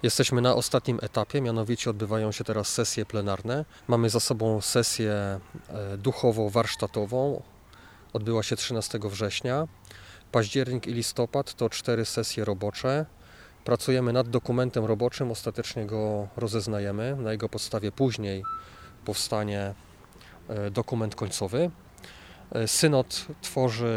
Jesteśmy na ostatnim etapie, mianowicie odbywają się teraz sesje plenarne. Mamy za sobą sesję duchowo-warsztatową. Odbyła się 13 września. Październik i listopad to 4 sesje robocze. Pracujemy nad dokumentem roboczym, ostatecznie go rozeznajemy. Na jego podstawie później powstanie dokument końcowy. Synod tworzy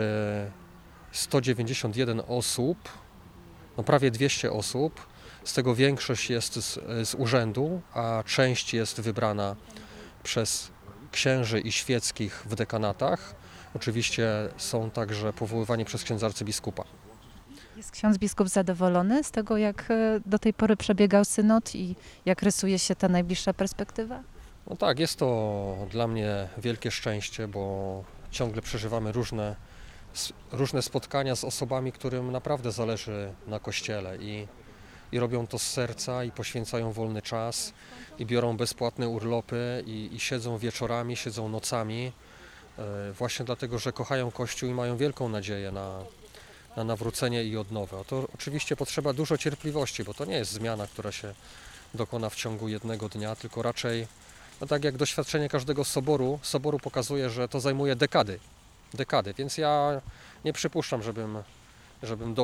191 osób, prawie 200 osób. Z tego większość jest z urzędu, a część jest wybrana przez księży i świeckich w dekanatach. Oczywiście są także powoływani przez księdza arcybiskupa. Jest ksiądz biskup zadowolony z tego, jak do tej pory przebiegał synod i jak rysuje się ta najbliższa perspektywa? No tak, jest to dla mnie wielkie szczęście, bo ciągle przeżywamy różne spotkania z osobami, którym naprawdę zależy na Kościele i robią to z serca i poświęcają wolny czas i biorą bezpłatne urlopy i siedzą wieczorami, siedzą nocami właśnie dlatego, że kochają Kościół i mają wielką nadzieję na nawrócenie i odnowę. A to oczywiście potrzeba dużo cierpliwości, bo to nie jest zmiana, która się dokona w ciągu jednego dnia, tylko raczej, tak jak doświadczenie każdego soboru pokazuje, że to zajmuje dekady, więc nie przypuszczam, żebym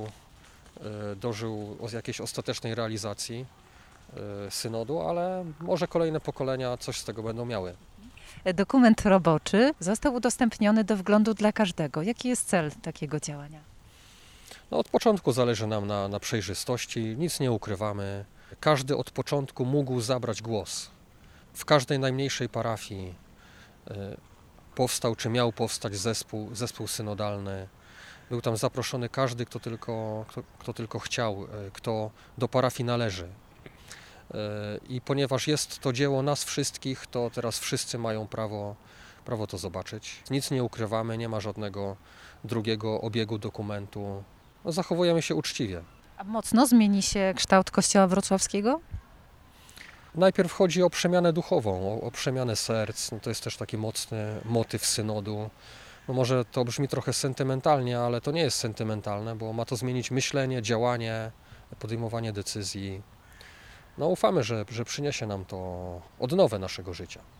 dożył jakiejś ostatecznej realizacji synodu, ale może kolejne pokolenia coś z tego będą miały. Dokument roboczy został udostępniony do wglądu dla każdego. Jaki jest cel takiego działania? Od początku zależy nam na przejrzystości, nic nie ukrywamy. Każdy od początku mógł zabrać głos. W każdej najmniejszej parafii powstał czy miał powstać zespół synodalny. Był tam zaproszony każdy, kto tylko chciał, kto do parafii należy. I ponieważ jest to dzieło nas wszystkich, to teraz wszyscy mają prawo to zobaczyć. Nic nie ukrywamy, nie ma żadnego drugiego obiegu dokumentu. Zachowujemy się uczciwie. A mocno zmieni się kształt Kościoła wrocławskiego? Najpierw chodzi o przemianę duchową, o przemianę serc. To jest też taki mocny motyw synodu. Może to brzmi trochę sentymentalnie, ale to nie jest sentymentalne, bo ma to zmienić myślenie, działanie, podejmowanie decyzji. Ufamy, że przyniesie nam to odnowę naszego życia.